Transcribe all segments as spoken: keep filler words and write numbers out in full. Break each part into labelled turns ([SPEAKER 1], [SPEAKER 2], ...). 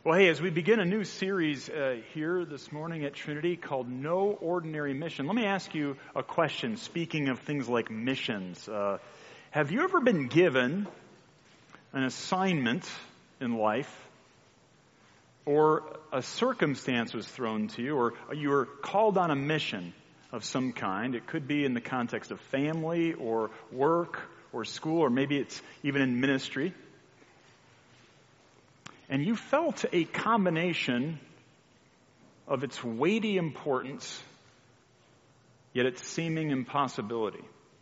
[SPEAKER 1] Well, hey, as we begin a new series uh, here this morning at Trinity called No Ordinary Mission, let me ask you a question, speaking of things like missions. Uh, have you ever been given an assignment in life, or a circumstance was thrown to you, or you were called on a mission of some kind? It could be in the context of family or work or school, or maybe it's even in ministry. And you felt a combination of its weighty importance, yet its seeming impossibility.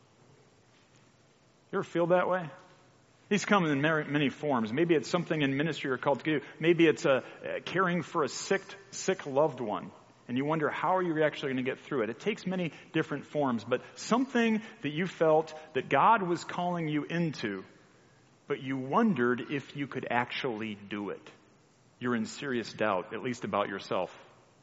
[SPEAKER 1] You ever feel that way? These come in many forms. Maybe it's something in ministry you're called to do. Maybe it's a, a caring for a sick, sick loved one. And you wonder, how are you actually going to get through it? It takes many different forms, but something that you felt that God was calling you into, but you wondered if you could actually do it. You're in serious doubt, at least about yourself.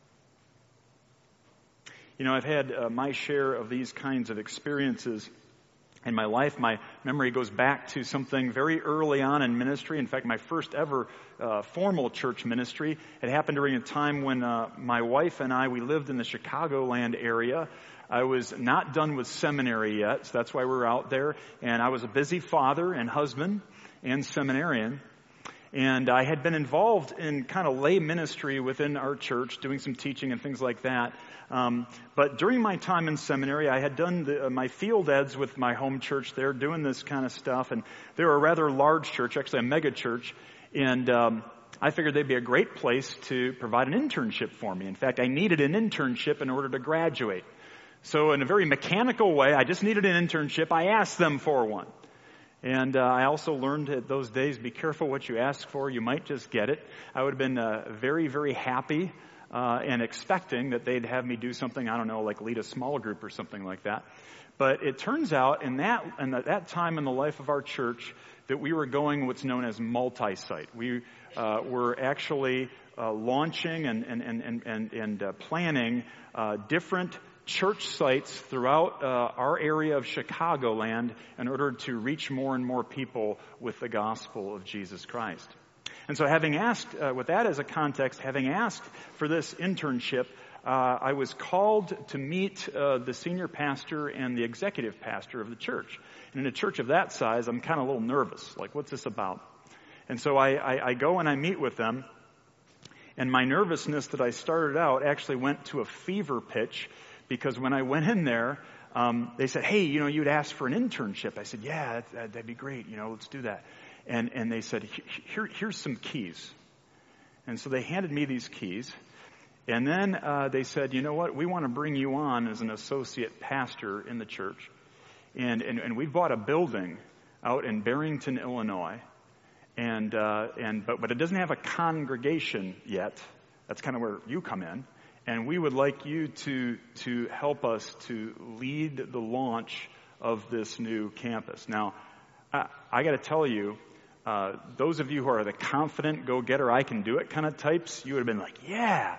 [SPEAKER 1] You know, I've had uh, my share of these kinds of experiences in my life. My memory goes back to something very early on in ministry. In fact, my first ever uh, formal church ministry. It happened during a time when uh, my wife and I, we lived in the Chicagoland area. I was not done with seminary yet, so that's why we were out there. And I was a busy father and husband and seminarian. And I had been involved in kind of lay ministry within our church, doing some teaching and things like that. Um, but during my time in seminary, I had done the, uh, my field eds with my home church there, doing this kind of stuff. And they were a rather large church, actually a mega church. And um, I figured they'd be a great place to provide an internship for me. In fact, I needed an internship in order to graduate. So in a very mechanical way, I just needed an internship. I asked them for one. And uh, I also learned at those days, be careful what you ask for. You might just get it. I would have been uh, very, very happy uh, and expecting that they'd have me do something, I don't know, like lead a small group or something like that. But it turns out in that, in that time in the life of our church that we were going what's known as multi-site. We uh, were actually uh, launching and, and, and, and, and uh, planning uh, different church sites throughout uh, our area of Chicagoland in order to reach more and more people with the gospel of Jesus Christ. And so having asked, uh, with that as a context, having asked for this internship, uh, I was called to meet uh, the senior pastor and the executive pastor of the church. And in a church of that size, I'm kind of a little nervous. Like, what's this about? And so I, I, I go and I meet with them. And my nervousness that I started out actually went to a fever pitch, because when I went in there, um, they said, hey, you know, you'd asked for an internship. I said, yeah, that, that'd be great. You know, let's do that. And and they said, Here, here's some keys. And so they handed me these keys. And then uh, they said, you know what, we want to bring you on as an associate pastor in the church. And and, and we've bought a building out in Barrington, Illinois. And uh, and but, but it doesn't have a congregation yet. That's kind of where you come in. And we would like you to to help us to lead the launch of this new campus. Now, I, I got to tell you, uh, those of you who are the confident go-getter, I can do it kind of types, you would have been like, yeah.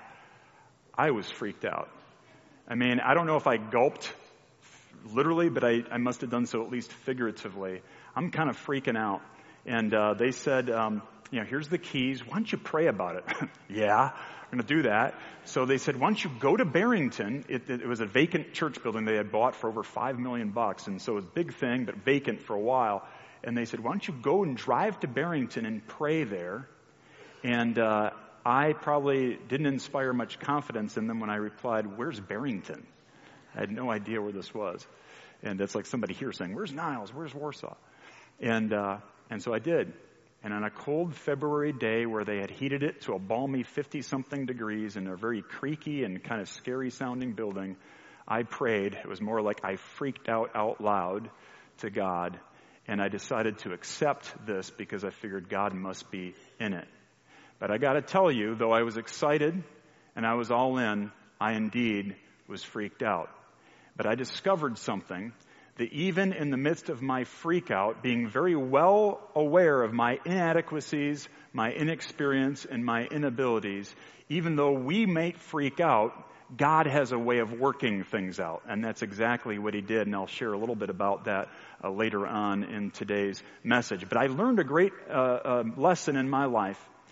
[SPEAKER 1] I was freaked out. I mean, I don't know if I gulped literally, but I, I must have done so at least figuratively. I'm kind of freaking out. And uh, they said, um, you know, here's the keys. Why don't you pray about it? Yeah. Going to do that. So they said, why don't you go to Barrington? It, it, it was a vacant church building they had bought for over five million bucks. And so it was a big thing, but vacant for a while. And they said, why don't you go and drive to Barrington and pray there? And uh, I probably didn't inspire much confidence in them when I replied, where's Barrington? I had no idea where this was. And it's like somebody here saying, where's Niles? Where's Warsaw? And, uh, and so I did. And on a cold February day where they had heated it to a balmy fifty-something degrees in a very creaky and kind of scary-sounding building, I prayed. It was more like I freaked out out loud to God, and I decided to accept this because I figured God must be in it. But I got to tell you, though I was excited and I was all in, I indeed was freaked out. But I discovered something, that even in the midst of my freak out, being very well aware of my inadequacies, my inexperience, and my inabilities, even though we may freak out, God has a way of working things out. And that's exactly what he did. And I'll share a little bit about that uh, later on in today's message. But I learned a great uh, uh, lesson in my life.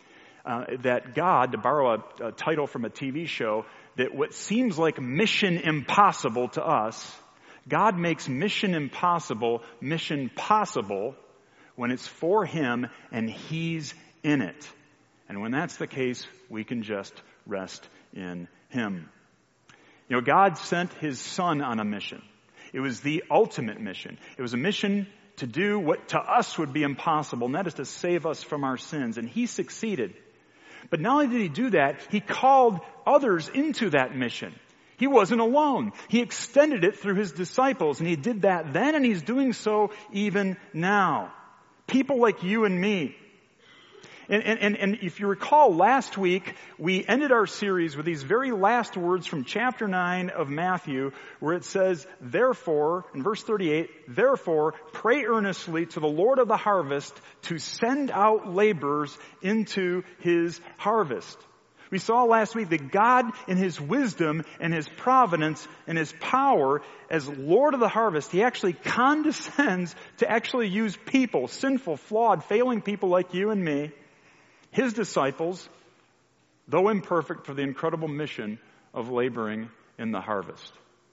[SPEAKER 1] uh, that God, to borrow a, a title from a T V show, that what seems like mission impossible to us, God makes mission impossible mission possible when it's for Him and He's in it. And when that's the case, we can just rest in Him. You know, God sent His Son on a mission. It was the ultimate mission. It was a mission to do what to us would be impossible, and that is to save us from our sins. And He succeeded. But not only did He do that, He called others into that mission. He wasn't alone. He extended it through His disciples, and He did that then, and He's doing so even now. People like you and me. And, and, and if you recall, last week, we ended our series with these very last words from chapter nine of Matthew, where it says, therefore, in verse thirty-eight, therefore, pray earnestly to the Lord of the harvest to send out laborers into His harvest. We saw last week that God, in His wisdom and His providence and His power as Lord of the harvest, He actually condescends to actually use people, sinful, flawed, failing people like you and me, His disciples, though imperfect, for the incredible mission of laboring in the harvest.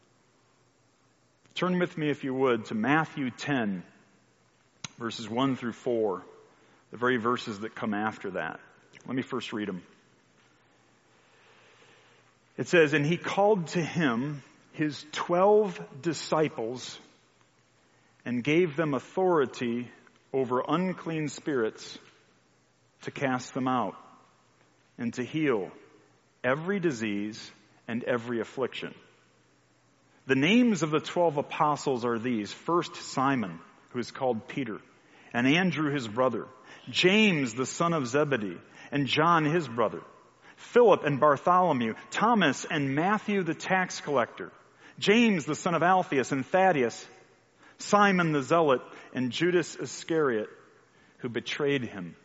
[SPEAKER 1] Turn with me, if you would, to Matthew ten, verses one through four, the very verses that come after that. Let me first read them. It says, and He called to Him His twelve disciples and gave them authority over unclean spirits to cast them out and to heal every disease and every affliction. The names of the twelve apostles are these. First, Simon, who is called Peter, and Andrew his brother, James the son of Zebedee, and John his brother, Philip and Bartholomew, Thomas and Matthew the tax collector, James the son of Alphaeus and Thaddeus, Simon the zealot, and Judas Iscariot, who betrayed Him.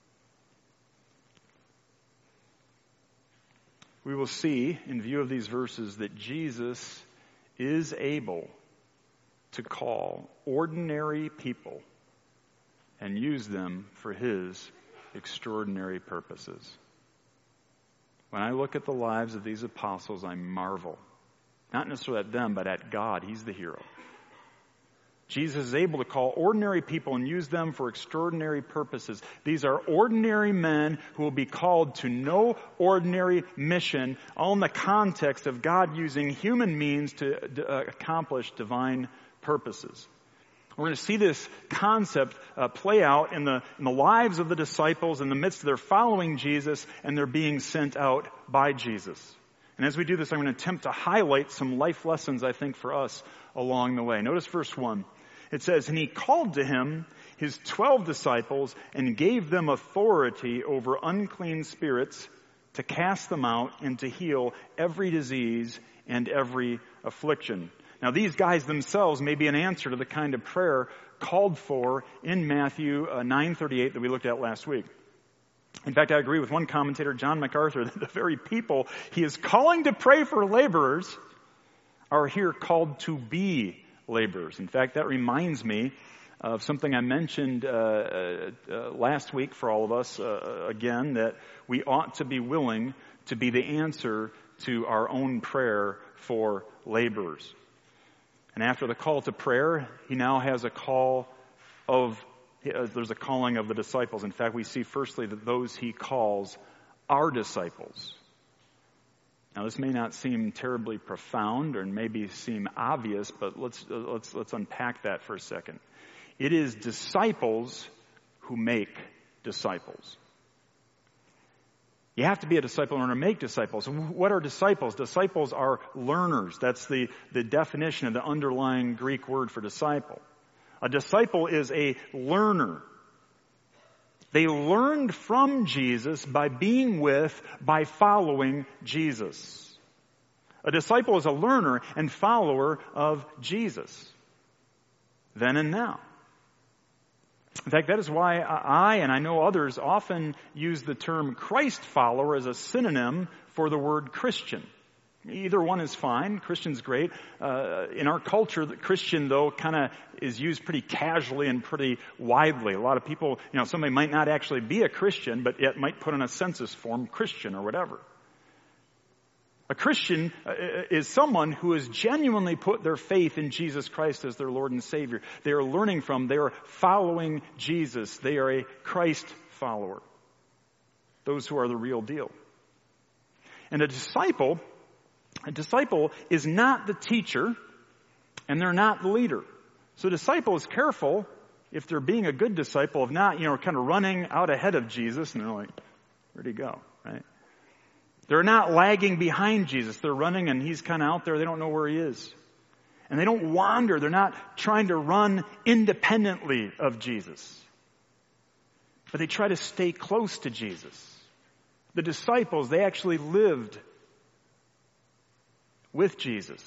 [SPEAKER 1] We will see, in view of these verses, that Jesus is able to call ordinary people and use them for His extraordinary purposes. When I look at the lives of these apostles, I marvel. Not necessarily at them, but at God. He's the hero. Jesus is able to call ordinary people and use them for extraordinary purposes. These are ordinary men who will be called to no ordinary mission, all in the context of God using human means to uh, accomplish divine purposes. We're going to see this concept uh, play out in the, in the lives of the disciples in the midst of their following Jesus and their being sent out by Jesus. And as we do this, I'm going to attempt to highlight some life lessons, I think, for us along the way. Notice verse one. It says, and He called to Him His twelve disciples and gave them authority over unclean spirits to cast them out and to heal every disease and every affliction. Now, these guys themselves may be an answer to the kind of prayer called for in Matthew uh, nine thirty-eight that we looked at last week. In fact, I agree with one commentator, John MacArthur, that the very people He is calling to pray for laborers are here called to be laborers. In fact, that reminds me of something I mentioned uh, uh, uh, last week for all of us, uh, again, that we ought to be willing to be the answer to our own prayer for laborers. And after the call to prayer, He now has a call of, there's a calling of the disciples. In fact, we see firstly that those He calls are disciples. Now, this may not seem terribly profound or maybe seem obvious, but let's, let's, let's unpack that for a second. It is disciples who make disciples. You have to be a disciple in order to make disciples. What are disciples? Disciples are learners. That's the, the definition of the underlying Greek word for disciple. A disciple is a learner. They learned from Jesus by being with, by following Jesus. A disciple is a learner and follower of Jesus. Then and now. In fact, that is why I, and I know others, often use the term Christ follower as a synonym for the word Christian. Either one is fine. Christian's great. Uh, in our culture, the Christian, though, kind of is used pretty casually and pretty widely. A lot of people, you know, somebody might not actually be a Christian, but yet might put on a census form Christian or whatever. A Christian is someone who has genuinely put their faith in Jesus Christ as their Lord and Savior. They are learning from, they are following Jesus. They are a Christ follower. Those who are the real deal. And a disciple, a disciple is not the teacher, and they're not the leader. So a disciple is careful, if they're being a good disciple, of not, you know, kind of running out ahead of Jesus, and they're like, where'd he go, right? They're not lagging behind Jesus. They're running and he's kind of out there. They don't know where he is. And they don't wander. They're not trying to run independently of Jesus. But they try to stay close to Jesus. The disciples, they actually lived with Jesus.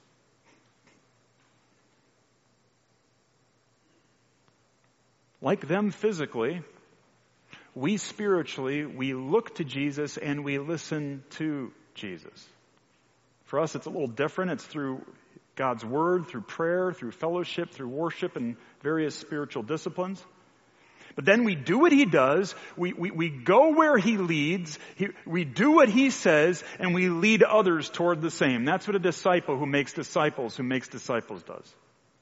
[SPEAKER 1] Like them physically, we spiritually, we look to Jesus and we listen to Jesus. For us, it's a little different. It's through God's Word, through prayer, through fellowship, through worship, and various spiritual disciplines. But then we do what He does. We, we, we go where He leads. He, we do what He says, and we lead others toward the same. That's what a disciple who makes disciples, who makes disciples does.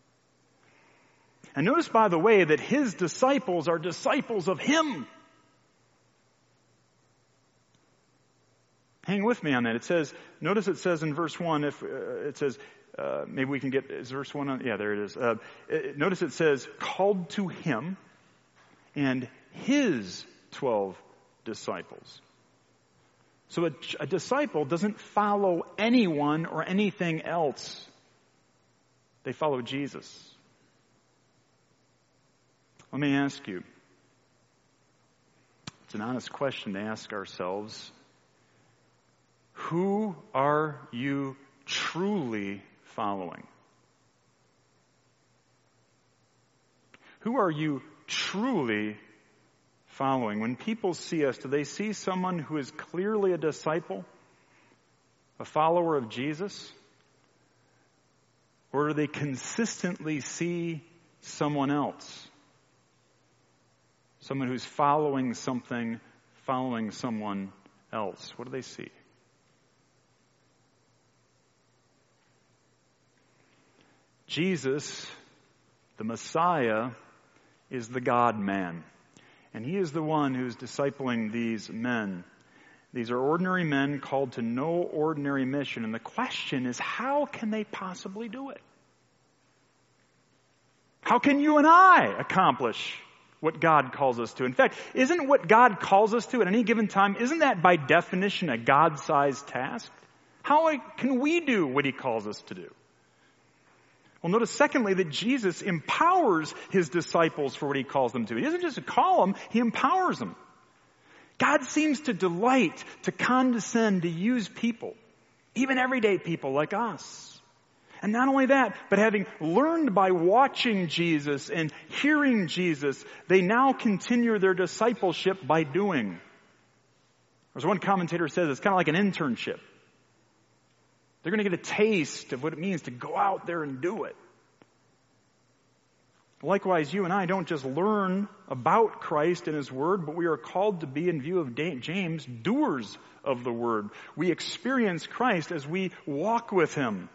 [SPEAKER 1] And notice, by the way, that His disciples are disciples of Him. Hang with me on that. It says, notice it says in verse one, if uh, it says, uh, maybe we can get, is verse one on? Yeah, there it is. Uh, it, notice it says, called to Him and His twelve disciples. So a, a disciple doesn't follow anyone or anything else. They follow Jesus. Let me ask you. It's an honest question to ask ourselves. Who are you truly following? Who are you truly following? When people see us, do they see someone who is clearly a disciple, a follower of Jesus? Or do they consistently see someone else? Someone who's following something, following someone else. What do they see? Jesus, the Messiah, is the God-man. And He is the one who's discipling these men. These are ordinary men called to no ordinary mission. And the question is, how can they possibly do it? How can you and I accomplish what God calls us to? In fact, isn't what God calls us to at any given time, isn't that by definition a God-sized task? How can we do what He calls us to do? Well, notice secondly that Jesus empowers His disciples for what He calls them to. He doesn't just call them, He empowers them. God seems to delight, to condescend, to use people, even everyday people like us. And not only that, but having learned by watching Jesus and hearing Jesus, they now continue their discipleship by doing. As one commentator says, it's kind of like an internship. They're going to get a taste of what it means to go out there and do it. Likewise, you and I don't just learn about Christ and His Word, but we are called to be, in view of James, doers of the Word. We experience Christ as we walk with Him.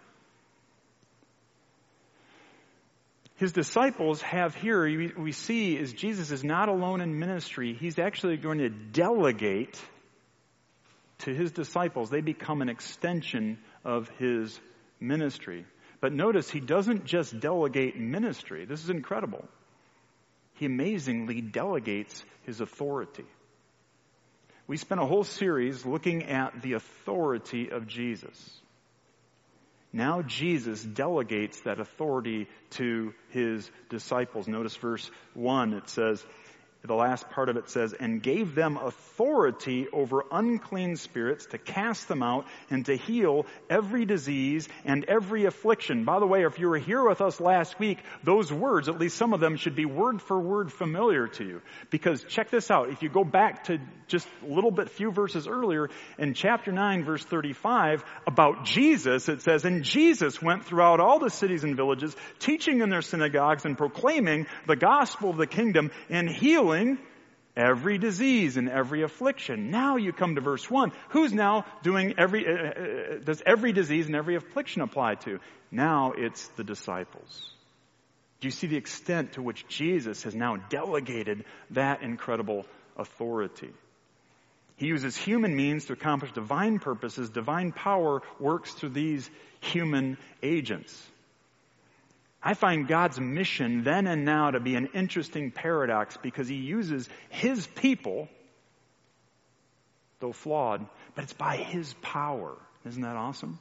[SPEAKER 1] His disciples have here, we see, is Jesus is not alone in ministry. He's actually going to delegate to His disciples. They become an extension of His ministry. But notice, He doesn't just delegate ministry. This is incredible. He amazingly delegates His authority. We spent a whole series looking at the authority of Jesus. Now Jesus delegates that authority to His disciples. Notice verse one, it says, the last part of it says, and gave them authority over unclean spirits to cast them out and to heal every disease and every affliction. By the way, if you were here with us last week, those words, at least some of them, should be word for word familiar to you. Because check this out. If you go back to just a little bit, few verses earlier, in chapter nine, verse thirty-five, about Jesus, it says, and Jesus went throughout all the cities and villages, teaching in their synagogues and proclaiming the gospel of the kingdom and healing every disease and every affliction. Now you come to verse one. Who's now doing every, uh, does every disease and every affliction apply to? Now it's the disciples. Do you see the extent to which Jesus has now delegated that incredible authority? He uses human means to accomplish divine purposes. Divine power works through these human agents. I find God's mission then and now to be an interesting paradox because he uses his people, though flawed, but it's by his power. Isn't that awesome?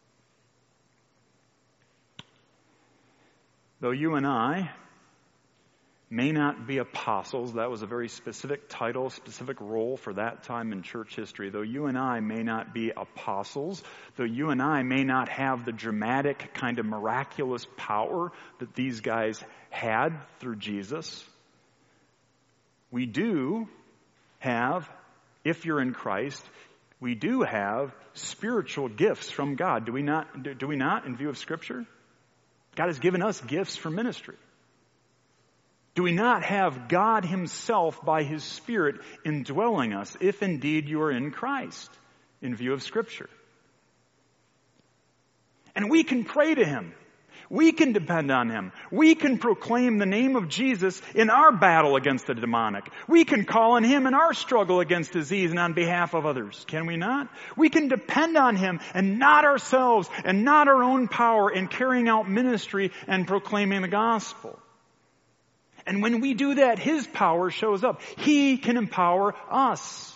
[SPEAKER 1] Though you and I may not be apostles, that was a very specific title, specific role for that time in church history. Though you and I may not be apostles, though you and I may not have the dramatic kind of miraculous power that these guys had through Jesus, we do have, if you're in Christ, we do have spiritual gifts from God. Do we not, do, do we not in view of Scripture? God has given us gifts for ministry. Do we not have God himself by his Spirit indwelling us, if indeed you are in Christ, in view of Scripture? And we can pray to him. We can depend on him. We can proclaim the name of Jesus in our battle against the demonic. We can call on him in our struggle against disease and on behalf of others. Can we not? We can depend on him and not ourselves and not our own power in carrying out ministry and proclaiming the gospel. And when we do that, his power shows up. He can empower us.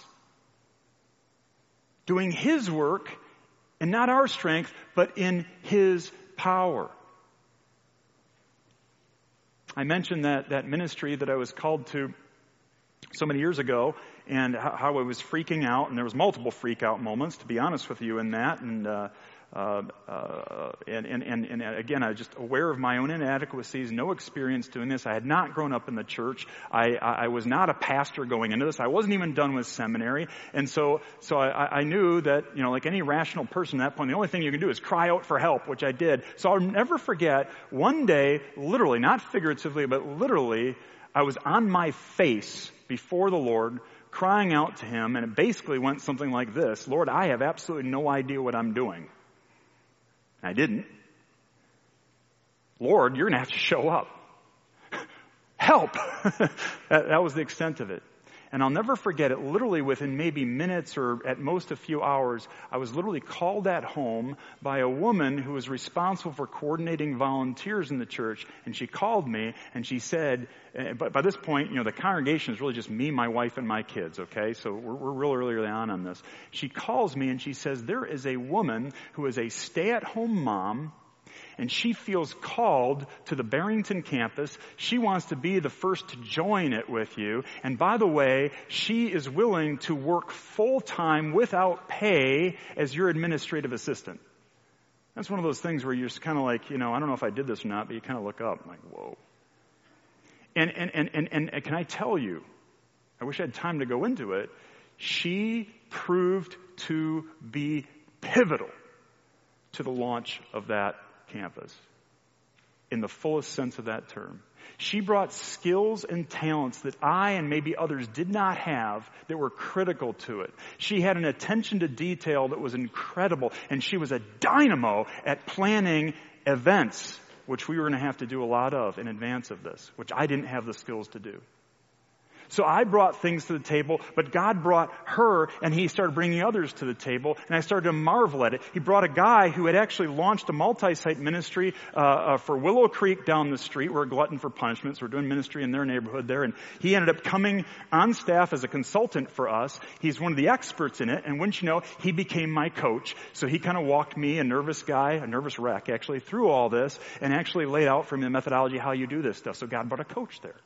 [SPEAKER 1] Doing his work, and not our strength, but in his power. I mentioned that, that ministry that I was called to so many years ago, and how I was freaking out, and there was multiple freak out moments, to be honest with you, in that, and uh, Uh, uh, and, and, and, and again, I was just aware of my own inadequacies, no experience doing this. I had not grown up in the church. I, I, I was not a pastor going into this. I wasn't even done with seminary. And so, so I, I knew that, you know, like any rational person at that point, the only thing you can do is cry out for help, which I did. So I'll never forget one day, literally, not figuratively, but literally, I was on my face before the Lord, crying out to him, and it basically went something like this: Lord, I have absolutely no idea what I'm doing. I didn't. Lord, you're going to have to show up. Help! that, that was the extent of it. And I'll never forget it. Literally within maybe minutes or at most a few hours, I was literally called at home by a woman who was responsible for coordinating volunteers in the church. And she called me and she said, but by this point, you know, the congregation is really just me, my wife, and my kids, okay? So we're, we're real early on on this. She calls me and she says, there is a woman who is a stay-at-home mom, and she feels called to the Barrington campus. She wants to be the first to join it with you. And by the way, she is willing to work full-time without pay as your administrative assistant. That's one of those things where you're just kind of like, you know, I don't know if I did this or not, but you kind of look up. I'm like, whoa. And, and, and, and, and can I tell you, I wish I had time to go into it, she proved to be pivotal to the launch of that campus, in the fullest sense of that term. She brought skills and talents that I and maybe others did not have that were critical to it. She had an attention to detail that was incredible, and she was a dynamo at planning events, which we were going to have to do a lot of in advance of this, which I didn't have the skills to do. So I brought things to the table, but God brought her, and he started bringing others to the table, and I started to marvel at it. He brought a guy who had actually launched a multi-site ministry uh, uh, for Willow Creek down the street. We're a glutton for punishment, so we're doing ministry in their neighborhood there, and he ended up coming on staff as a consultant for us. He's one of the experts in it, and wouldn't you know, he became my coach. So he kind of walked me, a nervous guy, a nervous wreck actually, through all this, and actually laid out for me the methodology how you do this stuff. So God brought a coach there.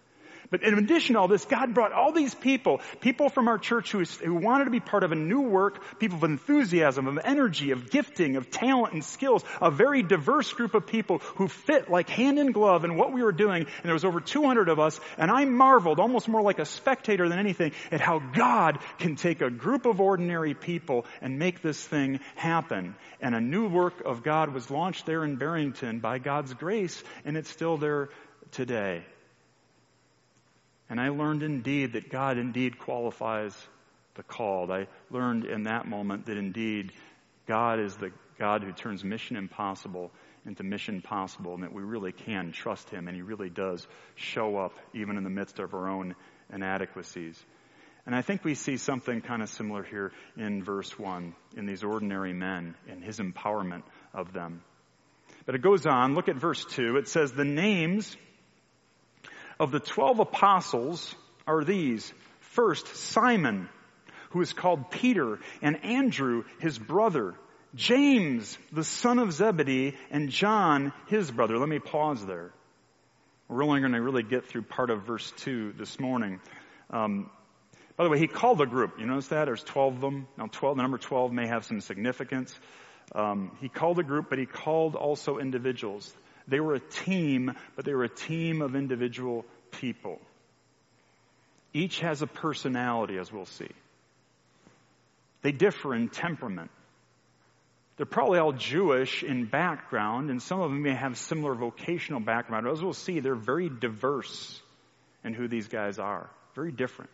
[SPEAKER 1] But in addition to all this, God brought all these people, people from our church who, who wanted to be part of a new work, people of enthusiasm, of energy, of gifting, of talent and skills, a very diverse group of people who fit like hand in glove in what we were doing. And there was over two hundred of us, and I marveled, almost more like a spectator than anything, at how God can take a group of ordinary people and make this thing happen. And a new work of God was launched there in Barrington by God's grace, and it's still there today. And I learned indeed that God indeed qualifies the called. I learned in that moment that indeed God is the God who turns mission impossible into mission possible, and that we really can trust Him, and He really does show up even in the midst of our own inadequacies. And I think we see something kind of similar here in verse one, in these ordinary men and His empowerment of them. But it goes on, look at verse two. It says, the names of the twelve apostles are these. First, Simon, who is called Peter, and Andrew, his brother, James, the son of Zebedee, and John, his brother. Let me pause there. We're only going to really get through part of verse two this morning. Um, by the way, he called the group. You notice that? There's twelve of them. Now, twelve, the number twelve may have some significance. Um, he called a group, but he called also individuals. They were a team, but they were a team of individual people. Each has a personality, as we'll see. They differ in temperament. They're probably all Jewish in background, and some of them may have similar vocational background. As we'll see, they're very diverse in who these guys are. Very different.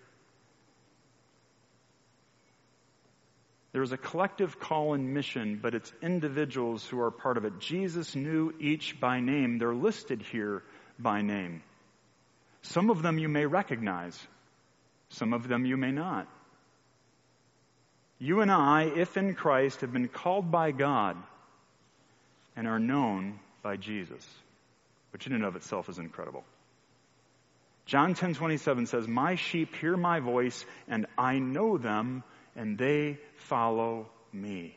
[SPEAKER 1] There's a collective call and mission, but it's individuals who are part of it. Jesus knew each by name. They're listed here by name. Some of them you may recognize. Some of them you may not. You and I, if in Christ, have been called by God and are known by Jesus, which in and of itself is incredible. John ten twenty-seven says, my sheep hear my voice, and I know them, and they follow me.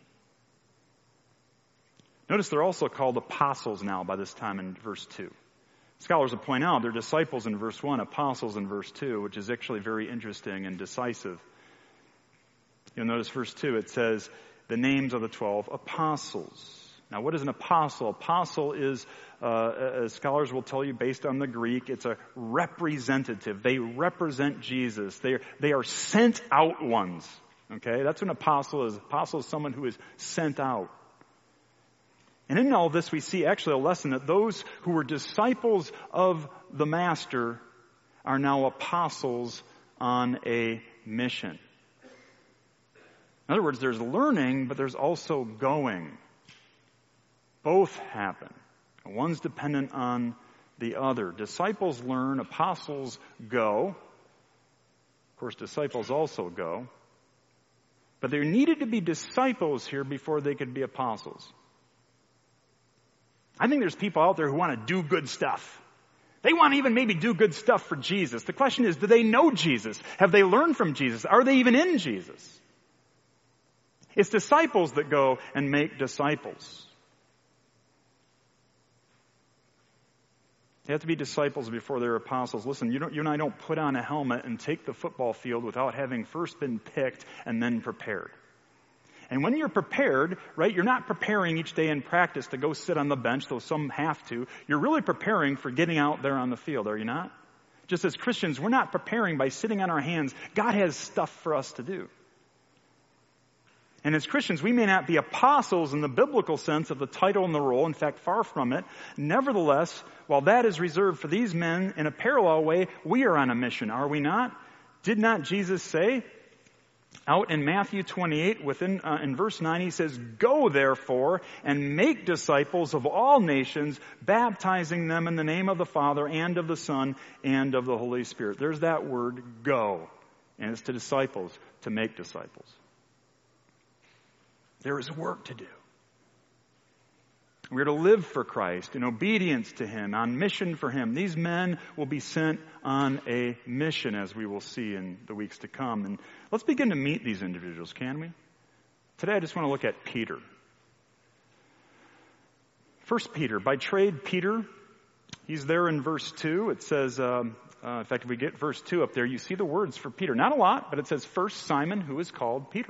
[SPEAKER 1] Notice they're also called apostles now by this time in verse two. Scholars will point out they're disciples in verse one, apostles in verse two, which is actually very interesting and decisive. You'll notice verse two, it says the names of the twelve apostles. Now, what is an apostle? Apostle is, uh, as scholars will tell you, based on the Greek, it's a representative. They represent Jesus. They are, they are sent out ones. Okay, that's what an apostle is. Apostle is someone who is sent out. And in all this, we see actually a lesson that those who were disciples of the Master are now apostles on a mission. In other words, there's learning, but there's also going. Both happen. One's dependent on the other. Disciples learn, apostles go. Of course, disciples also go. But there needed to be disciples here before they could be apostles. I think there's people out there who want to do good stuff. They want to even maybe do good stuff for Jesus. The question is, do they know Jesus? Have they learned from Jesus? Are they even in Jesus? It's disciples that go and make disciples. They have to be disciples before they're apostles. Listen, you, don't, you and I don't put on a helmet and take the football field without having first been picked and then prepared. And when you're prepared, right, you're not preparing each day in practice to go sit on the bench, though some have to. You're really preparing for getting out there on the field, are you not? Just as Christians, we're not preparing by sitting on our hands. God has stuff for us to do. And as Christians, we may not be apostles in the biblical sense of the title and the role. In fact, far from it. Nevertheless, while that is reserved for these men in a parallel way, we are on a mission, are we not? Did not Jesus say out in Matthew twenty-eight, within uh, in verse nine, he says, "Go therefore and make disciples of all nations, baptizing them in the name of the Father and of the Son and of the Holy Spirit." There's that word, go. And it's to disciples, to make disciples. There is work to do. We're to live for Christ in obedience to Him, on mission for Him. These men will be sent on a mission, as we will see in the weeks to come. And let's begin to meet these individuals, can we? Today I just want to look at Peter. First Peter, by trade Peter, he's there in verse two. It says, uh, uh, in fact, if we get verse two up there, you see the words for Peter. Not a lot, but it says, first Simon, who is called Peter.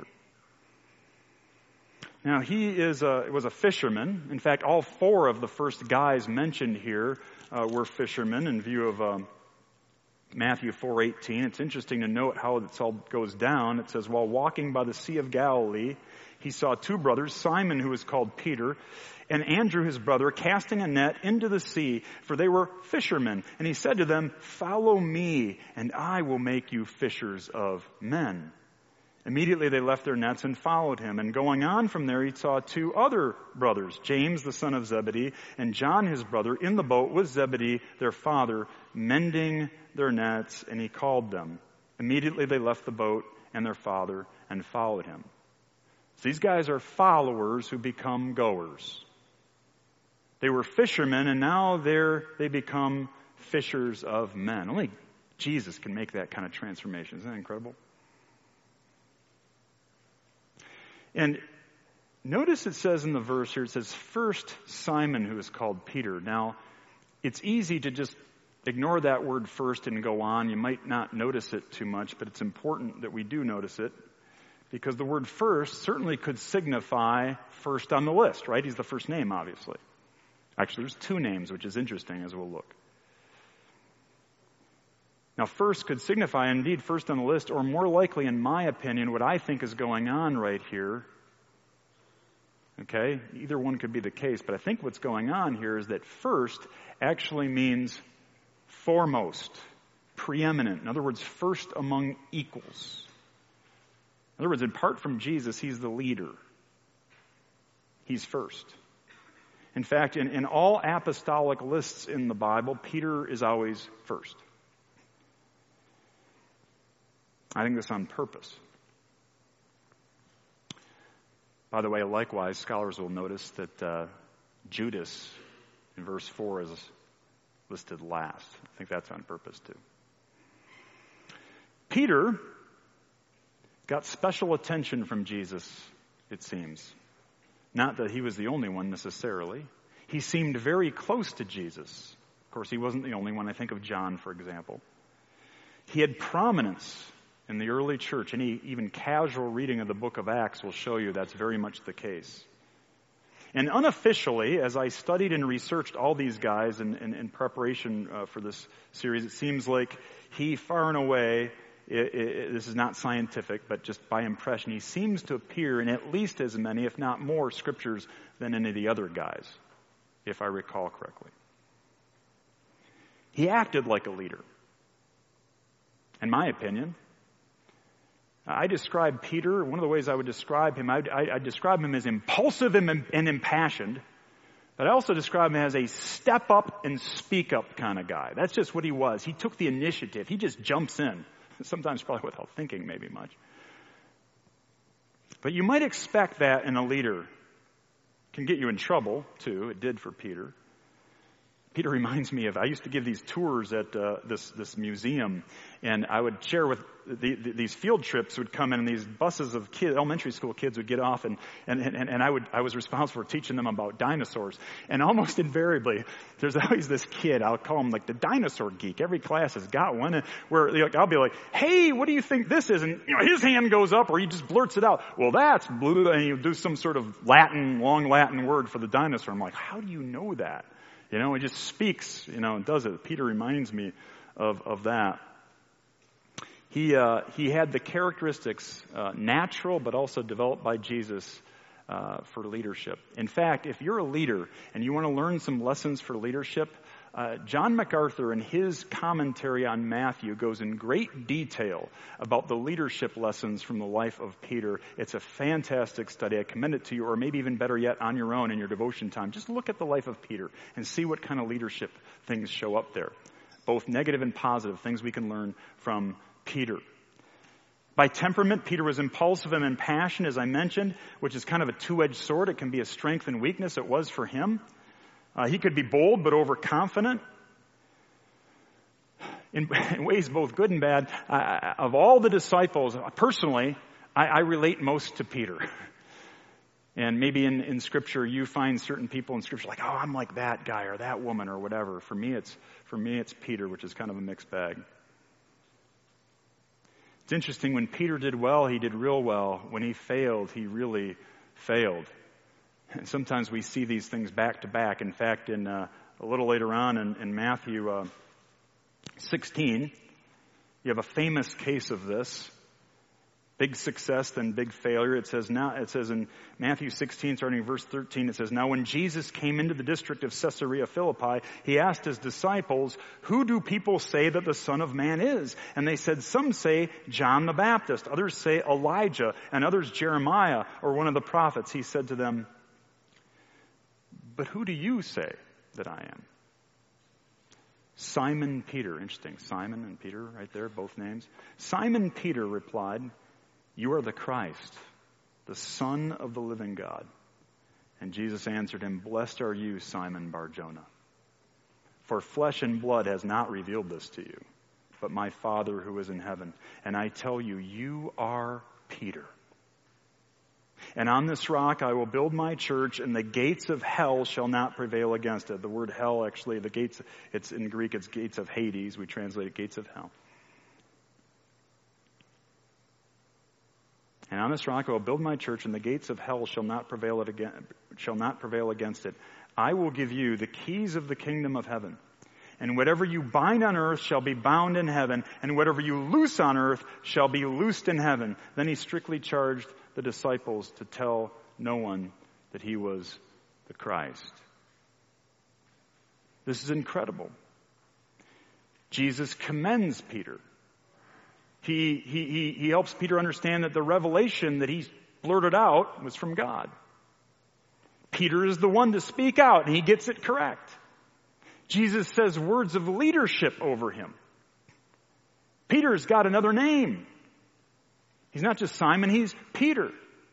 [SPEAKER 1] Now, he is a, was a fisherman. In fact, all four of the first guys mentioned here uh, were fishermen in view of um, Matthew four eighteen. It's interesting to note how this all goes down. It says, while walking by the Sea of Galilee, he saw two brothers, Simon, who is called Peter, and Andrew, his brother, casting a net into the sea, for they were fishermen. And he said to them, follow me, and I will make you fishers of men. Immediately they left their nets and followed him. And going on from there, he saw two other brothers, James, the son of Zebedee, and John, his brother, in the boat with Zebedee, their father, mending their nets, and he called them. Immediately they left the boat and their father and followed him. So these guys are followers who become goers. They were fishermen, and now they're, they become fishers of men. Only Jesus can make that kind of transformation. Isn't that incredible? And notice it says in the verse here, it says, first Simon, who is called Peter. Now, it's easy to just ignore that word first and go on. You might not notice it too much, but it's important that we do notice it, because the word first certainly could signify first on the list, right? He's the first name, obviously. Actually, there's two names, which is interesting as we'll look. Now, first could signify, indeed, first on the list, or more likely, in my opinion, what I think is going on right here. Okay? Either one could be the case, but I think what's going on here is that first actually means foremost, preeminent. In other words, first among equals. In other words, apart from Jesus, he's the leader. He's first. In fact, in, in all apostolic lists in the Bible, Peter is always first. I think this on purpose. By the way, likewise, scholars will notice that uh, Judas in verse four is listed last. I think that's on purpose too. Peter got special attention from Jesus, it seems. Not that he was the only one necessarily. He seemed very close to Jesus. Of course, he wasn't the only one. I think of John, for example. He had prominence in the early church. Any even casual reading of the book of Acts will show you that's very much the case. And unofficially, as I studied and researched all these guys in, in, in preparation uh, for this series, it seems like he far and away, it, it, this is not scientific, but just by impression, he seems to appear in at least as many, if not more, scriptures than any of the other guys, if I recall correctly. He acted like a leader, in my opinion. I describe Peter, one of the ways I would describe him, I, I, I describe him as impulsive and, and impassioned, but I also describe him as a step up and speak up kind of guy. That's just what he was. He took the initiative. He just jumps in, sometimes probably without thinking maybe much. But you might expect that in a leader. It can get you in trouble, too. It did for Peter. Peter reminds me of, I used to give these tours at uh, this this museum, and I would share with, the, the, these field trips would come in, and these buses of kids, elementary school kids would get off, and, and, and, and I would I was responsible for teaching them about dinosaurs. And almost invariably, there's always this kid, I'll call him like the dinosaur geek. Every class has got one, where like, I'll be like, hey, what do you think this is? And you know, his hand goes up, or he just blurts it out. Well, that's blue, and he'll do some sort of Latin, long Latin word for the dinosaur. I'm like, how do you know that? You know, he just speaks, you know, and does it. Peter reminds me of, of that. He uh, he had the characteristics, uh, natural but also developed by Jesus uh, for leadership. In fact, if you're a leader and you want to learn some lessons for leadership, uh, John MacArthur in his commentary on Matthew goes in great detail about the leadership lessons from the life of Peter. It's a fantastic study. I commend it to you, or maybe even better yet, on your own in your devotion time. Just look at the life of Peter and see what kind of leadership things show up there, both negative and positive, things we can learn from Peter. By temperament, Peter was impulsive and impassioned, as I mentioned, which is kind of a two-edged sword. It can be a strength and weakness. It was for him. Uh, he could be bold but overconfident. In, in ways both good and bad. Uh, of all the disciples, personally, I, I relate most to Peter. And maybe in, in Scripture you find certain people in Scripture like, oh, I'm like that guy or that woman or whatever. For me, it's for me it's Peter, which is kind of a mixed bag. It's interesting, when Peter did well, he did real well. When he failed, he really failed. And sometimes we see these things back to back. In fact, in uh, a little later on in, in Matthew uh, sixteen, you have a famous case of this. Big success, then big failure. It says now. It says in Matthew sixteen, starting in verse thirteen, it says, "Now when Jesus came into the district of Caesarea Philippi, he asked his disciples, 'Who do people say that the Son of Man is?' And they said, 'Some say John the Baptist, others say Elijah, and others Jeremiah or one of the prophets.' He said to them, 'But who do you say that I am?' Simon Peter," interesting, Simon and Peter right there, both names. "Simon Peter replied, 'You are the Christ, the Son of the living God.' And Jesus answered him, 'Blessed are you, Simon Bar-Jonah. For flesh and blood has not revealed this to you, but my Father who is in heaven. And I tell you, you are Peter. And on this rock I will build my church, and the gates of hell shall not prevail against it.'" The word hell, actually, the gates, it's in Greek, it's gates of Hades. We translate it gates of hell. "And on this rock I will build my church, and the gates of hell shall not prevail it again, shall not prevail against it. I will give you the keys of the kingdom of heaven. And whatever you bind on earth shall be bound in heaven, and whatever you loose on earth shall be loosed in heaven." Then he strictly charged the disciples to tell no one that he was the Christ. This is incredible. Jesus commends Peter. He, he, he, he helps Peter understand that the revelation that he blurted out was from God. Peter is the one to speak out, and he gets it correct. Jesus says words of leadership over him. Peter's got another name. He's not just Simon, he's Peter.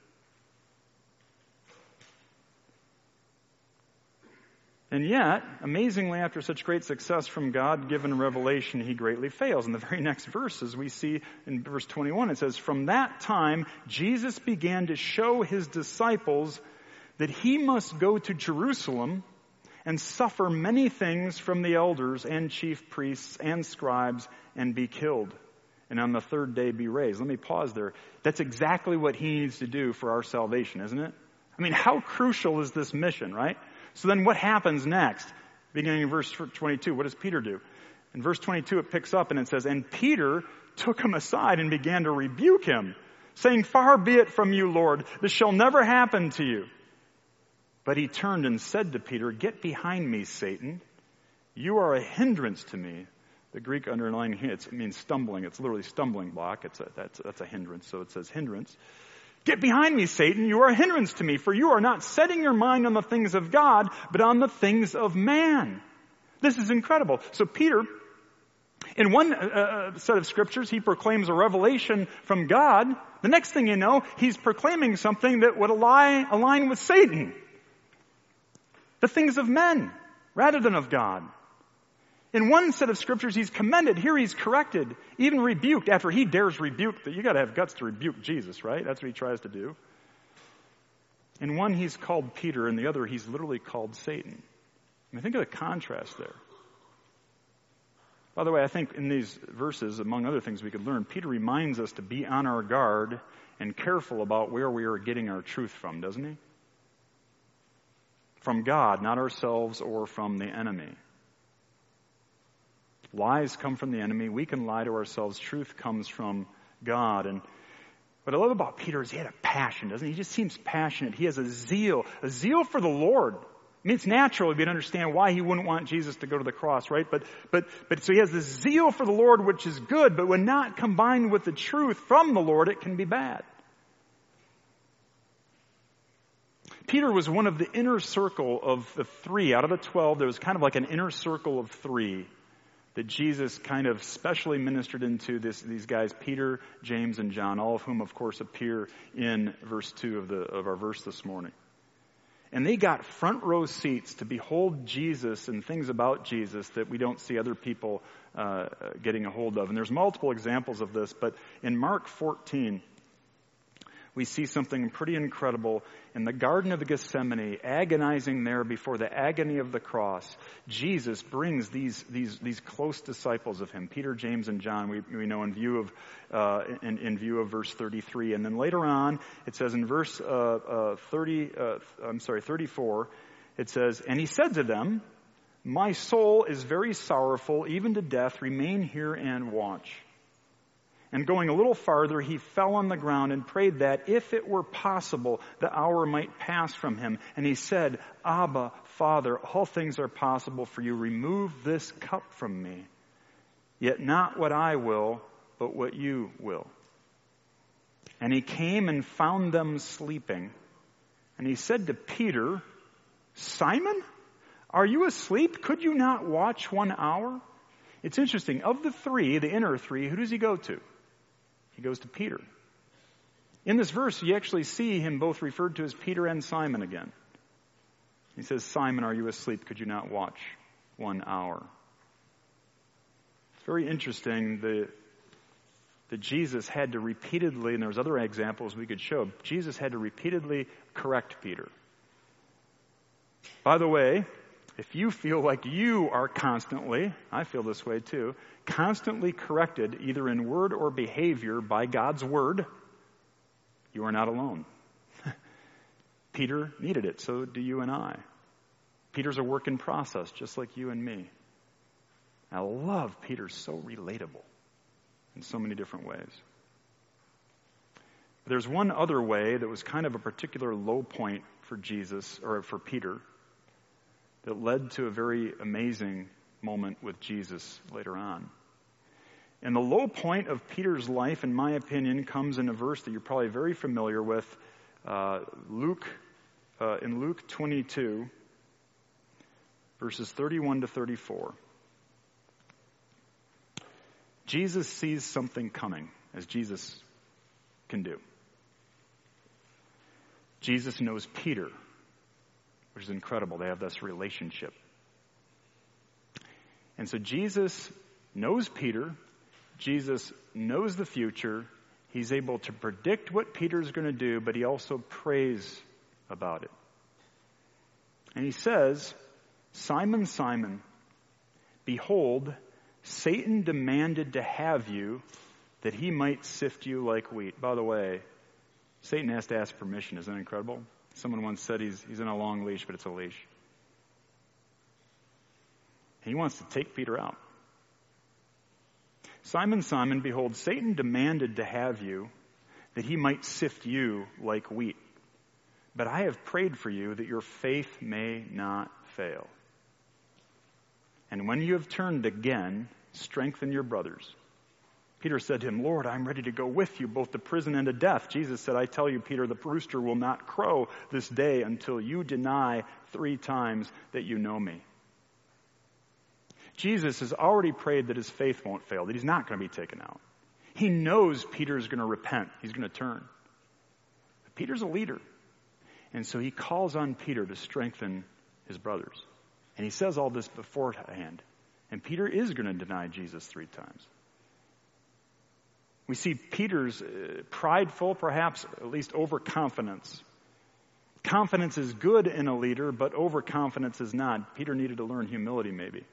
[SPEAKER 1] And yet, amazingly, after such great success from God-given revelation, he greatly fails. In the very next verses, we see in verse twenty-one, it says, "From that time, Jesus began to show his disciples that he must go to Jerusalem and suffer many things from the elders and chief priests and scribes and be killed, and on the third day be raised." Let me pause there. That's exactly what he needs to do for our salvation, isn't it? I mean, how crucial is this mission, right? So then what happens next? Beginning in verse twenty-two, what does Peter do? In verse twenty-two, it picks up and it says, "And Peter took him aside and began to rebuke him, saying, 'Far be it from you, Lord, this shall never happen to you.' But he turned and said to Peter, 'Get behind me, Satan. You are a hindrance to me.'" The Greek underlying it means stumbling. It's literally stumbling block. It's a, that's, that's a hindrance. So it says hindrance. "Get behind me, Satan. You are a hindrance to me, for you are not setting your mind on the things of God, but on the things of man." This is incredible. So Peter, in one uh, set of scriptures, he proclaims a revelation from God. The next thing you know, he's proclaiming something that would align, align with Satan. The things of men, rather than of God. In one set of scriptures, he's commended. Here he's corrected, even rebuked. After he dares rebuke, you got to have guts to rebuke Jesus, right? That's what he tries to do. In one, he's called Peter. In the other, he's literally called Satan. I mean, think of the contrast there. By the way, I think in these verses, among other things we could learn, Peter reminds us to be on our guard and careful about where we are getting our truth from, doesn't he? From God, not ourselves or from the enemy. Lies come from the enemy. We can lie to ourselves. Truth comes from God. And what I love about Peter is he had a passion, doesn't he? He just seems passionate. He has a zeal, a zeal for the Lord. I mean, it's natural we'd understand why he wouldn't want Jesus to go to the cross, right? But, but, but so he has this zeal for the Lord, which is good, but when not combined with the truth from the Lord, it can be bad. Peter was one of the inner circle of the three. Out of the twelve, there was kind of like an inner circle of three that Jesus kind of specially ministered into this, these guys, Peter, James, and John, all of whom, of course, appear in verse two of the of our verse this morning. And they got front row seats to behold Jesus and things about Jesus that we don't see other people uh, getting a hold of. And there's multiple examples of this, but in Mark fourteen, we see something pretty incredible. In the Garden of Gethsemane, agonizing there before the agony of the cross, Jesus brings these these these close disciples of him, Peter, James, and John, we, we know in view of uh, in, in view of verse thirty-three. And then later on, it says in verse uh, uh, thirty, uh, I'm sorry, thirty-four, it says, "And he said to them, 'My soul is very sorrowful, even to death. Remain here and watch.' And going a little farther, he fell on the ground and prayed that, if it were possible, the hour might pass from him. And he said, 'Abba, Father, all things are possible for you. Remove this cup from me. Yet not what I will, but what you will.' And he came and found them sleeping. And he said to Peter, 'Simon, are you asleep? Could you not watch one hour?' It's interesting. Of the three, the inner three, who does he go to? He goes to Peter. In this verse, you actually see him both referred to as Peter and Simon again. He says, 'Simon, are you asleep? Could you not watch one hour?' It's very interesting that, that Jesus had to repeatedly, and there's other examples we could show, Jesus had to repeatedly correct Peter. By the way, if you feel like you are constantly, I feel this way too, constantly corrected either in word or behavior by God's word, you are not alone. Peter needed it, so do you and I. Peter's a work in process, just like you and me. I love Peter, so relatable in so many different ways. But there's one other way that was kind of a particular low point for Jesus, or for Peter, that led to a very amazing moment with Jesus later on. And the low point of Peter's life, in my opinion, comes in a verse that you're probably very familiar with, uh, Luke, uh, in Luke twenty-two, verses thirty-one to thirty-four. Jesus sees something coming, as Jesus can do. Jesus knows Peter, which is incredible. They have this relationship. And so Jesus knows Peter. Jesus knows the future. He's able to predict what Peter's going to do, but he also prays about it. And he says, "Simon, Simon, behold, Satan demanded to have you that he might sift you like wheat." By the way, Satan has to ask permission. Isn't that incredible? Someone once said he's, he's in a long leash, but it's a leash. He wants to take Peter out. "Simon, Simon, behold, Satan demanded to have you that he might sift you like wheat. But I have prayed for you that your faith may not fail. And when you have turned again, strengthen your brothers." Peter said to him, "Lord, I'm ready to go with you, both to prison and to death." Jesus said, "I tell you, Peter, the rooster will not crow this day until you deny three times that you know me." Jesus has already prayed that his faith won't fail, that he's not going to be taken out. He knows Peter's going to repent. He's going to turn. But Peter's a leader. And so he calls on Peter to strengthen his brothers. And he says all this beforehand. And Peter is going to deny Jesus three times. We see Peter's uh, prideful, perhaps at least overconfidence. Confidence is good in a leader, but overconfidence is not. Peter needed to learn humility, maybe.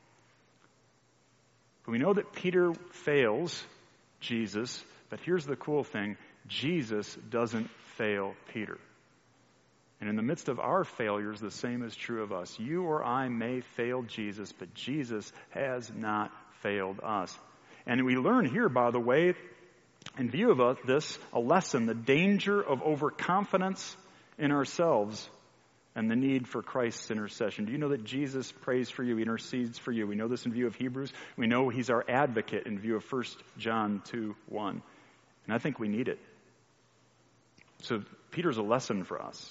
[SPEAKER 1] But we know that Peter fails Jesus, but here's the cool thing. Jesus doesn't fail Peter. And in the midst of our failures, the same is true of us. You or I may fail Jesus, but Jesus has not failed us. And we learn here, by the way, in view of this, a lesson, the danger of overconfidence in ourselves and the need for Christ's intercession. Do you know that Jesus prays for you, intercedes for you? We know this in view of Hebrews. We know he's our advocate in view of First John two one. And I think we need it. So Peter's a lesson for us.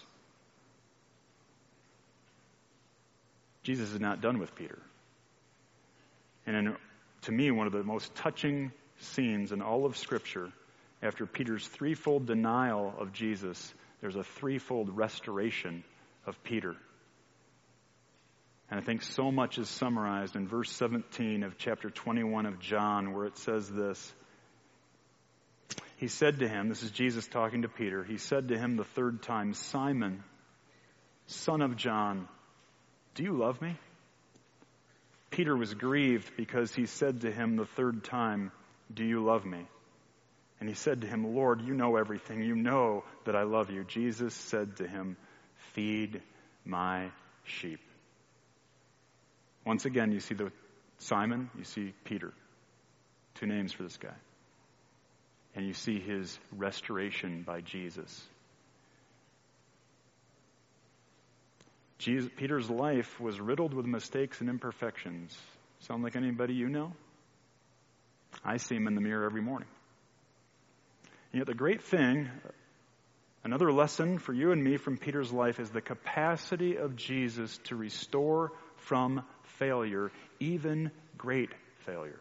[SPEAKER 1] Jesus is not done with Peter. And in, to me, one of the most touching scenes in all of Scripture, after Peter's threefold denial of Jesus, there's a threefold restoration of Peter. And I think so much is summarized in verse seventeen of chapter twenty-one of John, where it says this. he said to him, this is Jesus talking to Peter, he said to him the third time, Simon, son of John, do you love me? Peter was grieved because he said to him the third time, do you love me? And he said to him, Lord, you know everything. You know that I love you. Jesus said to him, feed my sheep. Once again, you see the Simon, you see Peter. Two names for this guy. And you see his restoration by Jesus. Jesus. Peter's life was riddled with mistakes and imperfections. Sound like anybody you know? I see him in the mirror every morning. And yet the great thing, another lesson for you and me from Peter's life, is the capacity of Jesus to restore from failure, even great failure.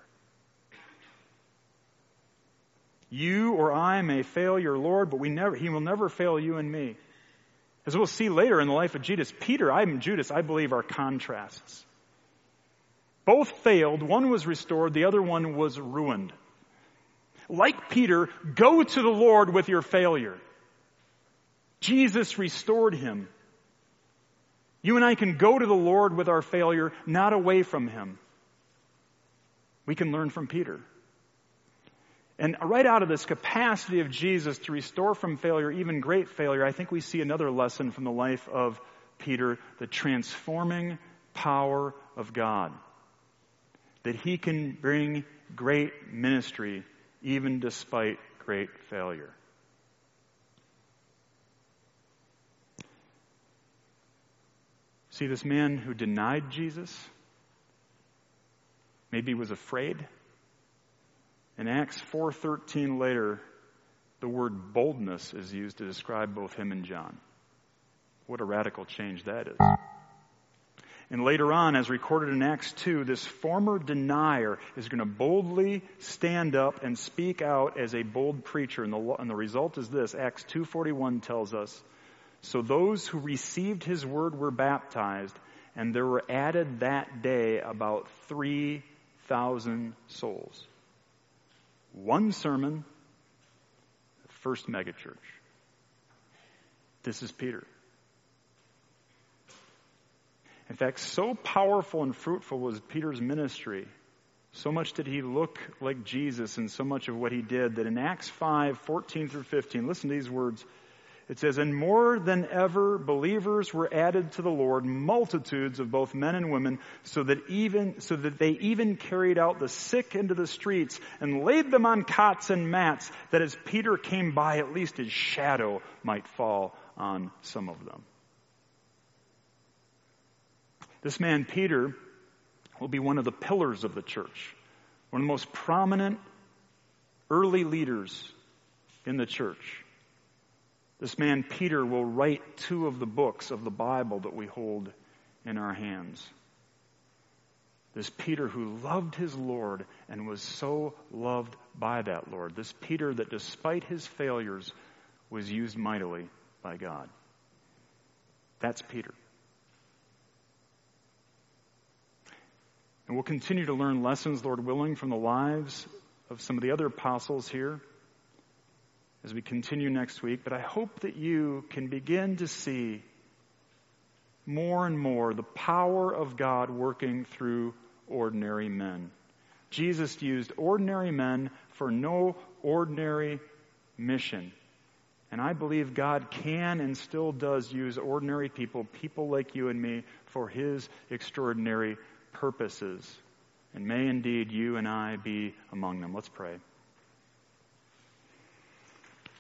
[SPEAKER 1] You or I may fail your Lord, but we never, he will never fail you and me. As we'll see later in the life of Judas, Peter and Judas, I believe, are contrasts. Both failed. One was restored. The other one was ruined. Like Peter, go to the Lord with your failure. Jesus restored him. You and I can go to the Lord with our failure, not away from him. We can learn from Peter. And right out of this capacity of Jesus to restore from failure, even great failure, I think we see another lesson from the life of Peter, the transforming power of God. That he can bring great ministry even despite great failure. See, this man who denied Jesus, maybe was afraid. In Acts four thirteen later, the word boldness is used to describe both him and John. What a radical change that is. And later on, as recorded in Acts two, this former denier is going to boldly stand up and speak out as a bold preacher. And the, and the result is this. Acts two forty-one tells us, so those who received his word were baptized, and there were added that day about three thousand souls. One sermon, the first megachurch. This is Peter. In fact, so powerful and fruitful was Peter's ministry, so much did he look like Jesus in so much of what he did, that in Acts five fourteen through fifteen, listen to these words. It says, and more than ever, believers were added to the Lord, multitudes of both men and women, so that even so that they even carried out the sick into the streets and laid them on cots and mats, that as Peter came by, at least his shadow might fall on some of them. This man, Peter, will be one of the pillars of the church, one of the most prominent early leaders in the church. This man, Peter, will write two of the books of the Bible that we hold in our hands. This Peter who loved his Lord and was so loved by that Lord. This Peter that despite his failures was used mightily by God. That's Peter. And we'll continue to learn lessons, Lord willing, from the lives of some of the other apostles here as we continue next week. But I hope that you can begin to see more and more the power of God working through ordinary men. Jesus used ordinary men for no ordinary mission. And I believe God can and still does use ordinary people, people like you and me, for his extraordinary purposes. And may indeed you and I be among them. Let's pray.